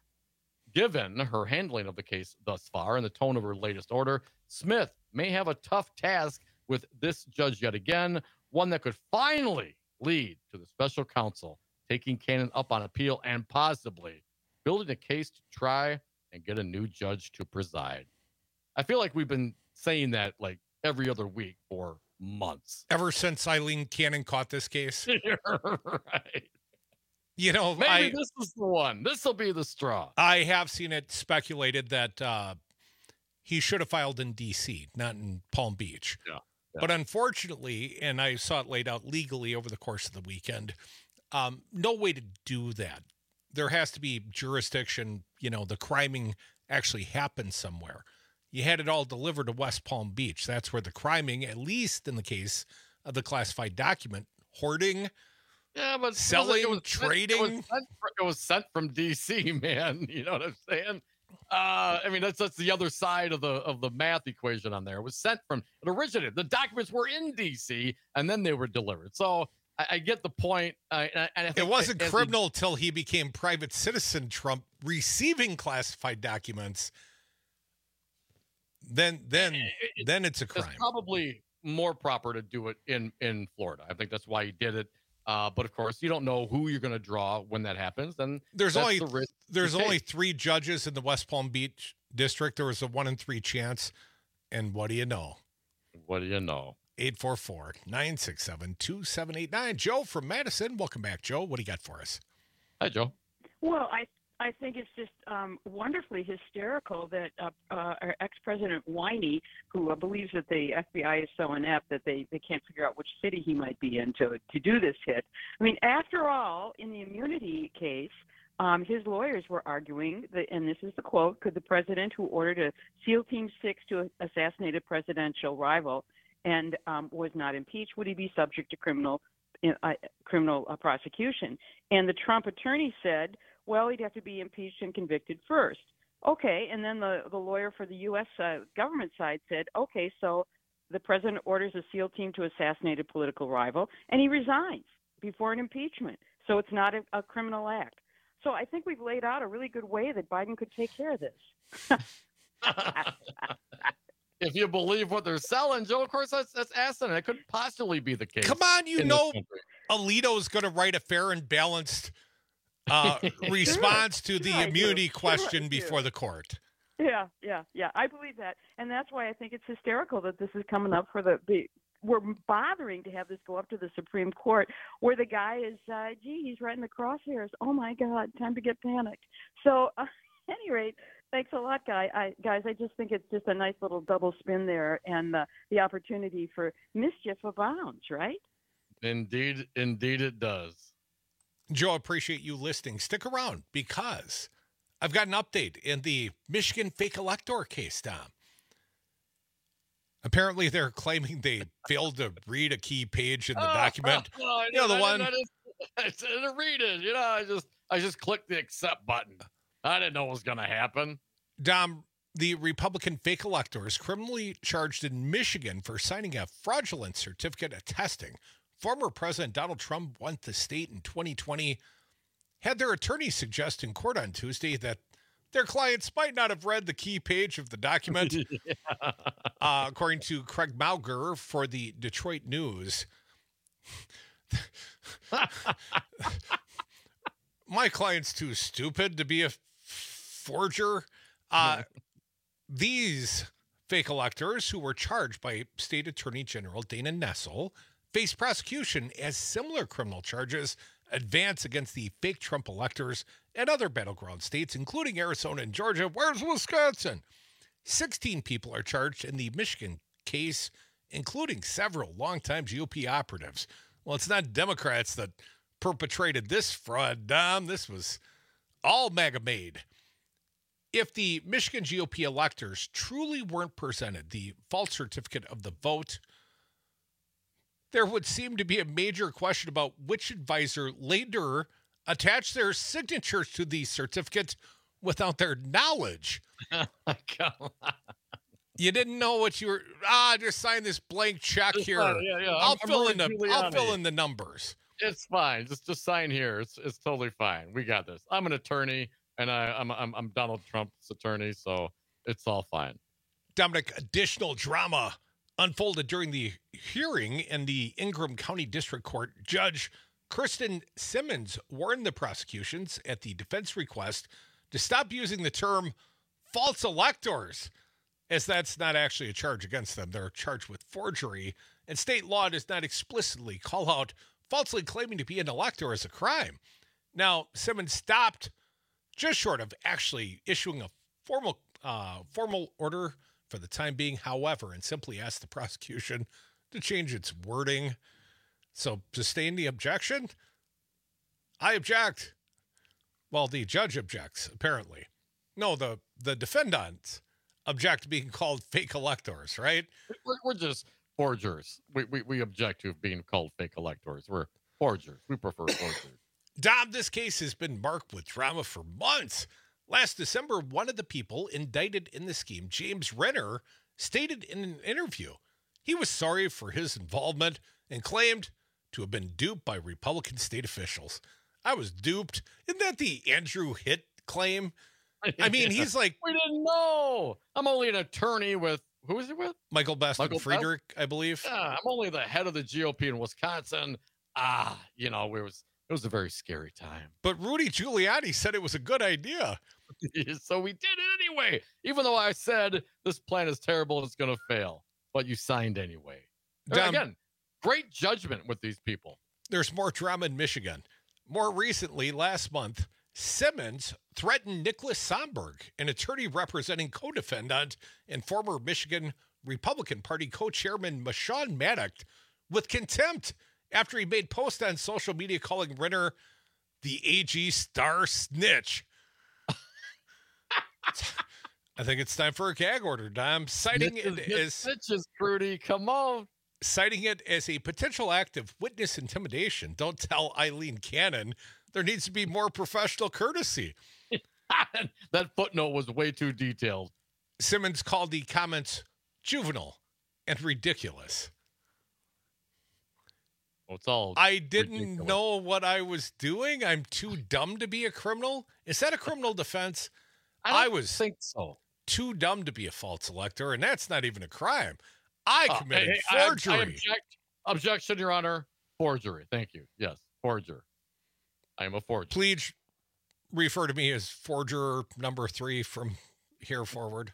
given her handling of the case thus far and the tone of her latest order, Smith may have a tough task with this judge yet again, one that could finally lead to the special counsel taking Cannon up on appeal and possibly building a case to try and get a new judge to preside. I feel like we've been saying that like every other week for months. Ever since Eileen Cannon caught this case. Right. Maybe this is the one. This will be the straw. I have seen it speculated that he should have filed in D.C., not in Palm Beach. Yeah. But unfortunately, and I saw it laid out legally over the course of the weekend, no way to do that. There has to be jurisdiction, the criming actually happened somewhere. You had it all delivered to West Palm Beach. That's where the criming, at least in the case of the classified document, hoarding, but selling, trading. It was sent from D.C., man. You know what I'm saying? I mean, that's the other side of the math equation on there. It was sent from, it originated. The documents were in D.C. and then they were delivered. So I get the point. And I think it wasn't criminal till he became private citizen Trump receiving classified documents. Then it's a crime. It's probably more proper to do it in Florida. I think that's why he did it. But of course, you don't know who you're going to draw when that happens. And there's only 3 judges in the West Palm Beach district. There was a 1 in 3 chance. And what do you know? 844-967-2789. Joe from Madison. Welcome back, Joe. What do you got for us? Hi, Joe. Well, I think it's just wonderfully hysterical that our ex-president Winey, who believes that the FBI is so inept that they can't figure out which city he might be in to do this hit. I mean, after all, in the immunity case, his lawyers were arguing that, and this is the quote, could the president who ordered a SEAL Team 6 to assassinate a presidential rival and was not impeached, would he be subject to criminal prosecution? And the Trump attorney said, well, he'd have to be impeached and convicted first. Okay, and then the lawyer for the U.S. Government side said, okay, so the president orders a SEAL team to assassinate a political rival, and he resigns before an impeachment. So it's not a criminal act. So I think we've laid out a really good way that Biden could take care of this. If you believe what they're selling, Joe, of course, that's asinine. That couldn't possibly be the case. Come on, Alito's going to write a fair and balanced response to the immunity question before the court. Yeah. I believe that. And that's why I think it's hysterical that this is coming up for we're bothering to have this go up to the Supreme Court where the guy is, he's right in the crosshairs. Oh, my God, time to get panicked. So, at any rate, thanks a lot, guys. I just think it's just a nice little double spin there, and the opportunity for mischief abounds, right? Indeed it does. Joe, appreciate you listening. Stick around because I've got an update in the Michigan fake elector case, Tom. Apparently, they're claiming they failed to read a key page in the document. I didn't read it. I just clicked the accept button. I didn't know what was going to happen. Dom, the Republican fake elector is criminally charged in Michigan for signing a fraudulent certificate attesting former President Donald Trump won the state in 2020. Had their attorney suggest in court on Tuesday that their clients might not have read the key page of the document, according to Craig Mauger for the Detroit News. My client's too stupid to be a forger. These fake electors who were charged by State Attorney General Dana Nessel face prosecution as similar criminal charges advance against the fake Trump electors and other battleground states, including Arizona and Georgia. Where's Wisconsin? 16 people are charged in the Michigan case, including several longtime GOP operatives. Well, it's not Democrats that perpetrated this fraud, Dom. This was all MAGA made. If the Michigan GOP electors truly weren't presented the false certificate of the vote, there would seem to be a major question about which advisor later attached their signatures to the certificate without their knowledge. You didn't know what you were. Just sign this blank check here. I'll fill in the numbers. It's fine. Just sign here. It's totally fine. We got this. I'm an attorney, and I'm Donald Trump's attorney, so it's all fine. Dominic, additional drama unfolded during the hearing in the Ingham County District Court. Judge Kristen Simmons warned the prosecutions at the defense request to stop using the term false electors, as that's not actually a charge against them. They're charged with forgery, and state law does not explicitly call out falsely claiming to be an elector as a crime. Now, Simmons stopped just short of actually issuing a formal order for the time being, however, and simply asked the prosecution to change its wording. So, sustain the objection? I object. Well, the judge objects, apparently. No, the the defendants object to being called fake electors, right? We're just forgers. We object to being called fake electors. We're forgers. We prefer forgers. Dom, this case has been marked with drama for months. Last December, one of the people indicted in the scheme, James Renner, stated in an interview he was sorry for his involvement and claimed to have been duped by Republican state officials. I was duped. Isn't that the Andrew Hitt claim? I mean, he's like... We didn't know. I'm only an attorney with... Who is it with? Michael Beston Friedrich, I believe. Yeah, I'm only the head of the GOP in Wisconsin. It was a very scary time. But Rudy Giuliani said it was a good idea. So we did it anyway, even though I said this plan is terrible and it's going to fail. But you signed anyway. Again, great judgment with these people. There's more drama in Michigan. More recently, last month, Simmons threatened Nicholas Somberg, an attorney representing co-defendant and former Michigan Republican Party co-chairman Marshawn Maddox, with contempt after he made posts on social media calling Renner the AG star snitch. I think it's time for a gag order, Dom. Citing it as snitches, Rudy, come on. Citing it as a potential act of witness intimidation. Don't tell Eileen Cannon. There needs to be more professional courtesy. That footnote was way too detailed. Simmons called the comments juvenile and ridiculous. Well, it's all I didn't know what I was doing. I'm too dumb to be a criminal. Is that a criminal defense? I was think so. Too dumb to be a false elector, and that's not even a crime. I committed forgery. Objection, Your Honor. Forgery. Thank you. Yes, forger. I am a forger. Please refer to me as forger number 3 from here forward.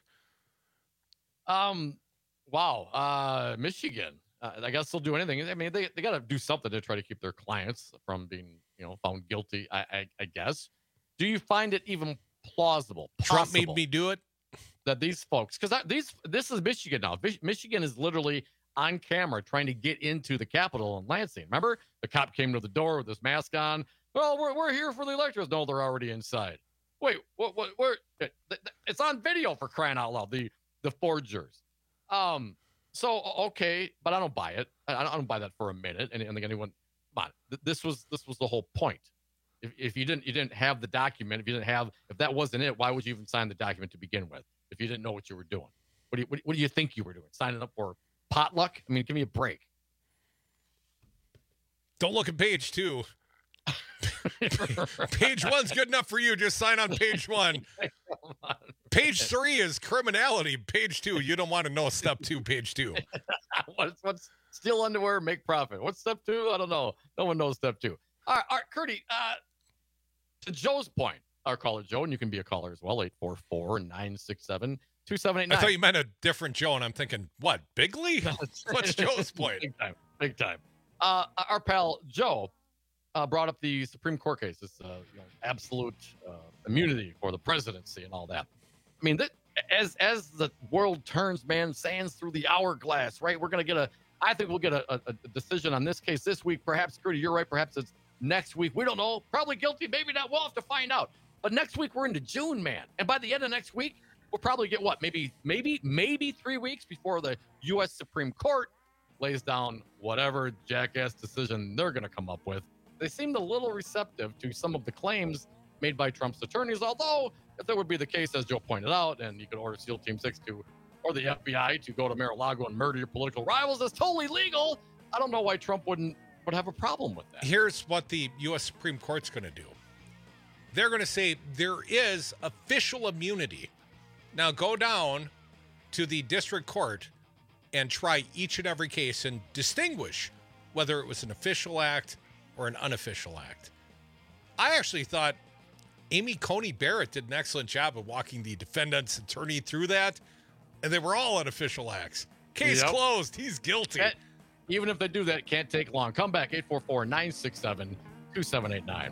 Wow. Michigan. I guess they'll do anything. I mean, they got to do something to try to keep their clients from being, found guilty, I guess. Do you find it even plausible, Trump made me do it? That these folks, because this is Michigan now. Michigan is literally on camera trying to get into the Capitol in Lansing. Remember? The cop came to the door with his mask on. Well, we're here for the electors. No, they're already inside. Wait, what? It's on video, for crying out loud. The forgers. So okay, but I don't buy it. I don't buy that for a minute. And think anyone, come on, this was the whole point. If you didn't have the document, if that wasn't it, why would you even sign the document to begin with? If you didn't know what you were doing, what do you think you were doing? Signing up for potluck? I mean, give me a break. Don't look at page 2. Page 1's good enough for you. Just sign on page 1. Page 3 is criminality. Page 2, you don't want to know step 2, page 2. What's steal underwear, make profit? What's step 2? I don't know. No one knows step 2. All right, Curdy, to Joe's point, our caller Joe, and you can be a caller as well, 844-967-2789. I thought you meant a different Joe, and I'm thinking, what, Bigley? What's Joe's point? Big time. Our pal Joe brought up the Supreme Court case, this absolute immunity for the presidency and all that. I mean, as the world turns, man, sands through the hourglass, right? I think we'll get a decision on this case this week. Perhaps, Curdy, you're right. Perhaps it's next week. We don't know. Probably guilty. Maybe not. We'll have to find out. But next week, we're into June, man. And by the end of next week, we'll probably get what? Maybe 3 weeks before the U.S. Supreme Court lays down whatever jackass decision they're going to come up with. They seemed a little receptive to some of the claims made by Trump's attorneys, although if that would be the case, as Joe pointed out, and you could order SEAL Team 6 or the FBI to go to Mar-a-Lago and murder your political rivals, that's totally legal. I don't know why Trump would have a problem with that. Here's what the U.S. Supreme Court's going to do. They're going to say there is official immunity. Now go down to the district court and try each and every case and distinguish whether it was an official act or an unofficial act. I actually thought Amy Coney Barrett did an excellent job of walking the defendant's attorney through that, and they were all unofficial acts. Case closed. He's guilty. Even if they do that, it can't take long. Come back, 844-967-2789.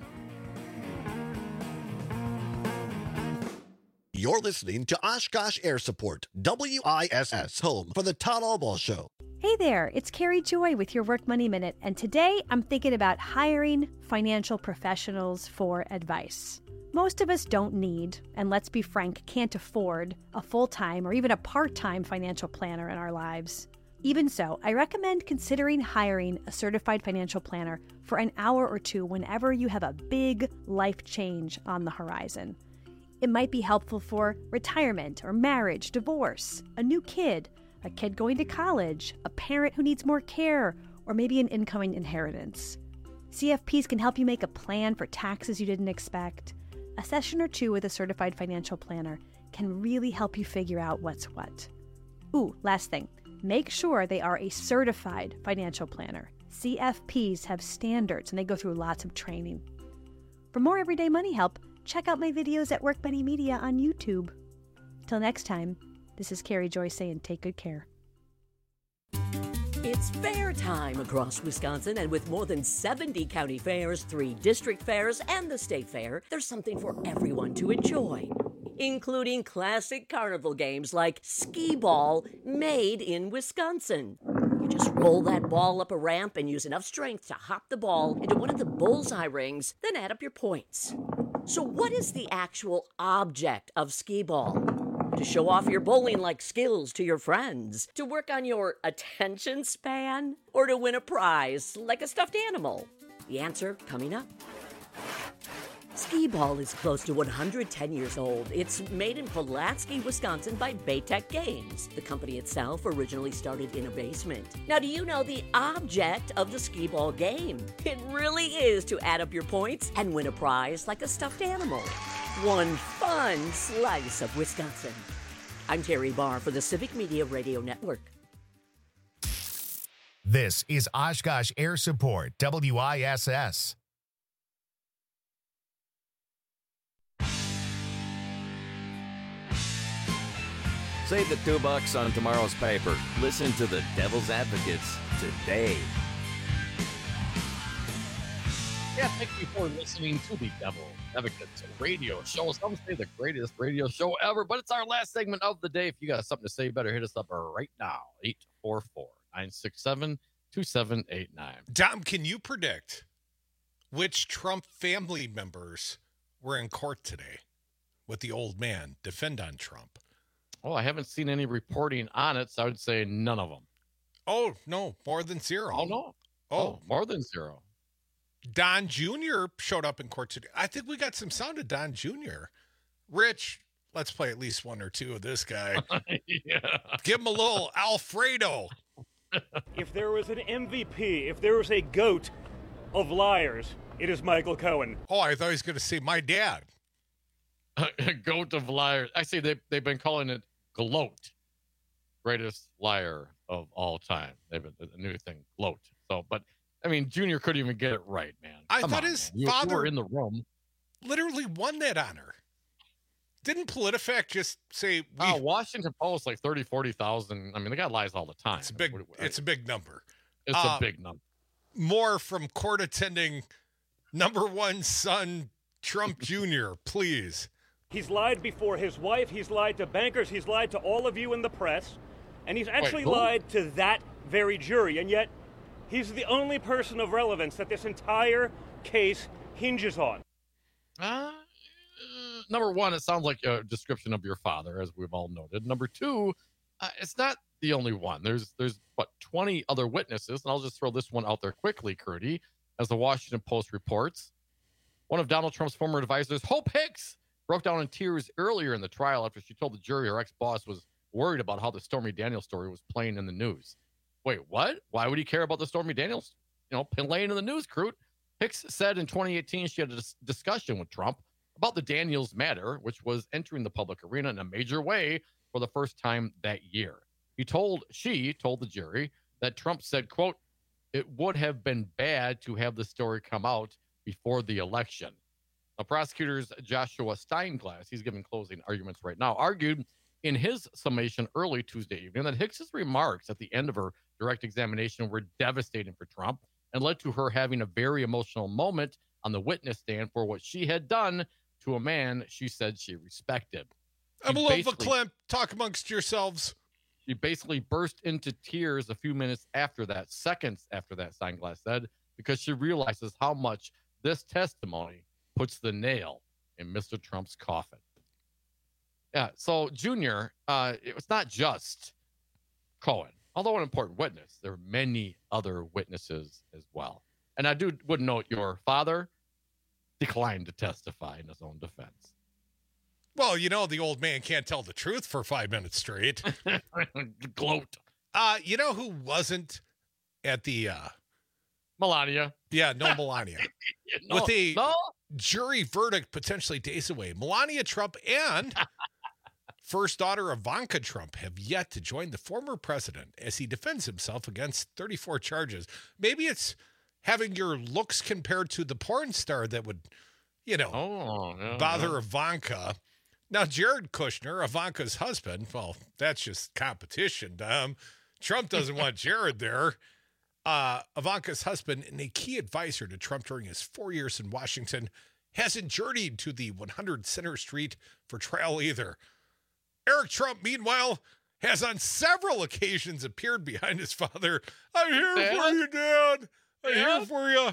You're listening to Oshkosh Air Support, WISS, home for the Todd Albaugh Show. Hey there, it's Carrie Joy with your Work Money Minute, and today I'm thinking about hiring financial professionals for advice. Most of us don't need, and let's be frank, can't afford, a full-time or even a part-time financial planner in our lives. Even so, I recommend considering hiring a certified financial planner for an hour or two whenever you have a big life change on the horizon. It might be helpful for retirement or marriage, divorce, a new kid, a kid going to college, a parent who needs more care, or maybe an incoming inheritance. CFPs can help you make a plan for taxes you didn't expect. A session or two with a certified financial planner can really help you figure out what's what. Ooh, last thing. Make sure they are a certified financial planner. CFPs have standards and they go through lots of training. For more everyday money help, check out my videos at Work Money Media on YouTube. Till next time, this is Carrie Joy saying take good care. It's fair time across Wisconsin, and with more than 70 county fairs, 3 district fairs, and the state fair, there's something for everyone to enjoy, including classic carnival games like skee ball, made in Wisconsin. You just roll that ball up a ramp and use enough strength to hop the ball into one of the bullseye rings, then add up your points. So what is the actual object of skee ball? To show off your bowling-like skills to your friends? To work on your attention span? Or to win a prize like a stuffed animal? The answer coming up. Skee ball is close to 110 years old. It's made in Pulaski, Wisconsin by Baytech Games. The company itself originally started in a basement. Now, do you know the object of the skee ball game? It really is to add up your points and win a prize like a stuffed animal. One fun slice of Wisconsin. I'm Terry Barr for the Civic Media Radio Network. This is Oshkosh Air Support, WISS. Save the $2 on tomorrow's paper. Listen to the Devil's Advocates today. Yeah, thank you for listening to the Devil Advocates radio show. Some say the greatest radio show ever, but it's our last segment of the day. If you got something to say, you better hit us up right now. 844-967-2789. Dom, can you predict which Trump family members were in court today with the old man defend on Trump? Oh, I haven't seen any reporting on it, so I would say none of them. Oh, no, more than 0. Oh, no. Oh, more than 0. Don Jr. showed up in court today. I think we got some sound of Don Jr. Rich, let's play at least one or two of this guy. Yeah. Give him a little Alfredo. If there was an MVP, if there was a GOAT of liars, it is Michael Cohen. Oh, I thought he was going to say my dad. GOAT of liars. I say they've been calling it gloat. Greatest liar of all time. They've been a new thing, gloat. So, but I mean, Junior couldn't even get it right, man. I thought his father you were in the room. Literally won that honor. Didn't PolitiFact just say Washington Post like 30, 40,000. I mean, the guy lies all the time. It's a big number. It's a big number. More from court attending number one son Trump Jr., please. He's lied before his wife. He's lied to bankers. He's lied to all of you in the press. And he's actually lied to that very jury. And yet, he's the only person of relevance that this entire case hinges on. Number one, it sounds like a description of your father, as we've all noted. Number two, it's not the only one. There's 20 other witnesses, and I'll just throw this one out there quickly, Crudy. As the Washington Post reports, one of Donald Trump's former advisors, Hope Hicks, broke down in tears earlier in the trial after she told the jury her ex-boss was worried about how the Stormy Daniels story was playing in the news. Wait, what? Why would he care about the Stormy Daniels, playing in the news, Crute? Hicks said in 2018 she had a discussion with Trump about the Daniels matter, which was entering the public arena in a major way for the first time that year. She told the jury that Trump said, quote, "It would have been bad to have the story come out before the election." Now, prosecutors Joshua Steinglass, he's giving closing arguments right now, argued in his summation early Tuesday evening that Hicks's remarks at the end of her direct examination were devastating for Trump and led to her having a very emotional moment on the witness stand for what she had done to a man she said she respected. I'm a little verklempt. Talk amongst yourselves. She basically burst into tears a few minutes after that, seconds after that, Steinglass said, because she realizes how much this testimony puts the nail in Mr. Trump's coffin. Yeah, so Junior, it was not just Cohen, although an important witness. There are many other witnesses as well. And I would note your father declined to testify in his own defense. Well, the old man can't tell the truth for 5 minutes straight. Gloat. You know who wasn't at the Melania? Yeah, no Melania. With a jury verdict potentially days away, Melania Trump and first daughter Ivanka Trump have yet to join the former president as he defends himself against 34 charges. Maybe it's having your looks compared to the porn star that would, bother Ivanka. Now, Jared Kushner, Ivanka's husband, well, that's just competition, Dom. Trump doesn't want Jared there. Ivanka's husband and a key advisor to Trump during his 4 years in Washington hasn't journeyed to the 100 Center Street for trial either. Eric Trump, meanwhile, has on several occasions appeared behind his father. I'm here for you, Dad. I'm here for you.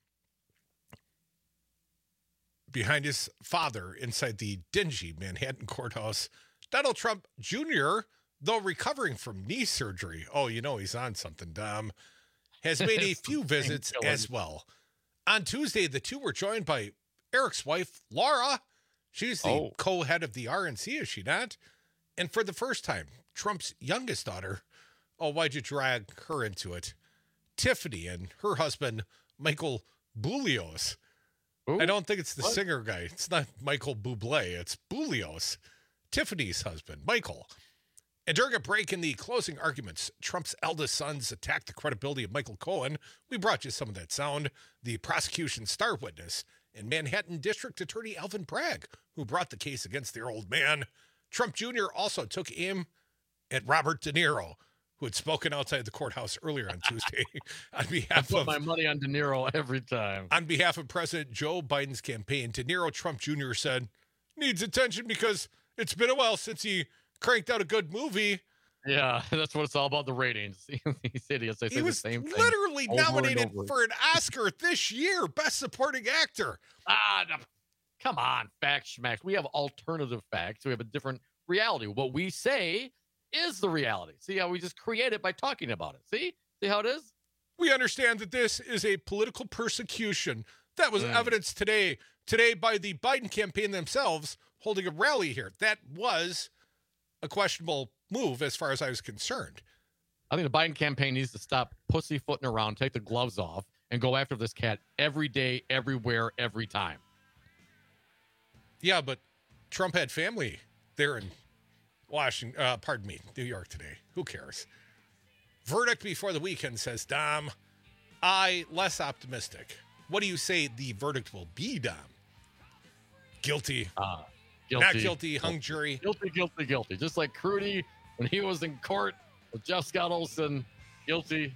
Behind his father inside the dingy Manhattan courthouse, Donald Trump Jr., though recovering from knee surgery, he's on something, Dom, has made a few visits as well. On Tuesday, the two were joined by Eric's wife, Laura. She's the co-head of the RNC, is she not? And for the first time, Trump's youngest daughter, why'd you drag her into it? Tiffany and her husband, Michael Bublios. Ooh, I don't think it's the singer guy. It's not Michael Bublé. It's Bublios, Tiffany's husband, Michael. And during a break in the closing arguments, Trump's eldest sons attacked the credibility of Michael Cohen. We brought you some of that sound. The prosecution's star witness and Manhattan District Attorney Alvin Bragg, who brought the case against their old man. Trump Jr. also took aim at Robert De Niro, who had spoken outside the courthouse earlier on Tuesday on behalf of my money on De Niro every time. On behalf of President Joe Biden's campaign, De Niro Trump Jr. said, needs attention because it's been a while since he cranked out a good movie. Yeah, that's what it's all about, the ratings. He was the same thing. Literally nominated for an Oscar this year, Best Supporting Actor. No. Come on, facts, schmacks. We have alternative facts. We have a different reality. What we say is the reality. See how we just create it by talking about it. See how it is? We understand that this is a political persecution. That was evidenced today by the Biden campaign themselves holding a rally here. That was a questionable move as far as I was concerned. I think the Biden campaign needs to stop pussyfooting around, take the gloves off, and go after this cat every day, everywhere, every time. Yeah, but Trump had family there in New York today. Who cares? Verdict before the weekend, says Dom. I less optimistic. What do you say the verdict will be, Dom? Guilty. Guilty. Not guilty. Hung jury. Guilty. Just like Crudy when he was in court with Jeff Scott Olson. Guilty.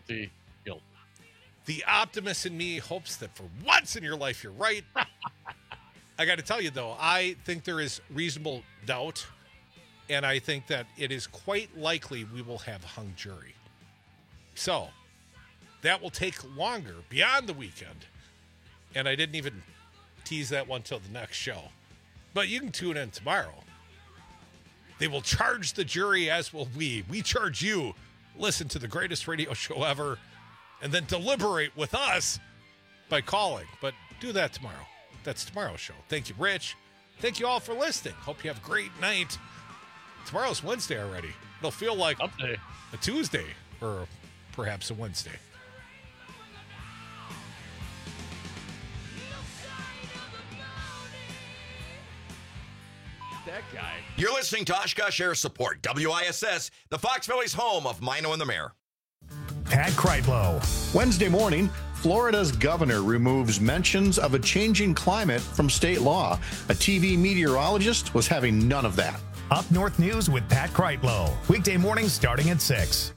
The optimist in me hopes that for once in your life you're right. I got to tell you, though, I think there is reasonable doubt, and I think that it is quite likely we will have a hung jury. So that will take longer beyond the weekend, and I didn't even tease that one till the next show. But you can tune in tomorrow. They will charge the jury, as will we. We charge you. Listen to the greatest radio show ever, and then deliberate with us by calling. But do that tomorrow. That's tomorrow's show. Thank you, Rich. Thank you all for listening. Hope you have a great night. Tomorrow's Wednesday already. It'll feel like a Tuesday or perhaps a Wednesday. That guy. You're listening to Oshkosh Air Support, WISS, the Fox Valley's home of Mino and the Mayor. Pat Kreitlow. Wednesday morning, Florida's governor removes mentions of a changing climate from state law. A TV meteorologist was having none of that. Up North News with Pat Kreitlow. Weekday mornings starting at 6.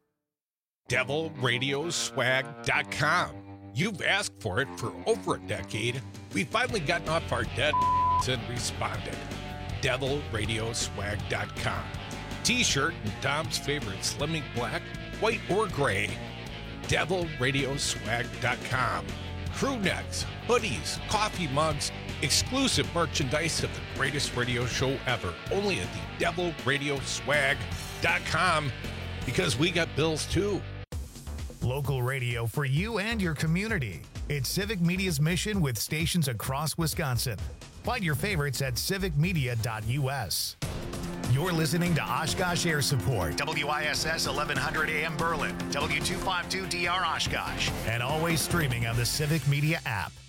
DevilRadioswag.com. You've asked for it for over a decade. We've finally gotten off our dead and responded. DevilRadioswag.com. T-shirt and Dom's favorite Slimming Black, white or gray. DevilRadioswag.com. crew necks, hoodies, coffee mugs, exclusive merchandise of the greatest radio show ever. Only at the DevilRadioSwag.com, because we got bills too. Local radio for you and your community. It's Civic Media's mission with stations across Wisconsin. Find your favorites at civicmedia.us. You're listening to Oshkosh Air Support, WISS 1100 AM Berlin, W252DR Oshkosh, and always streaming on the Civic Media app.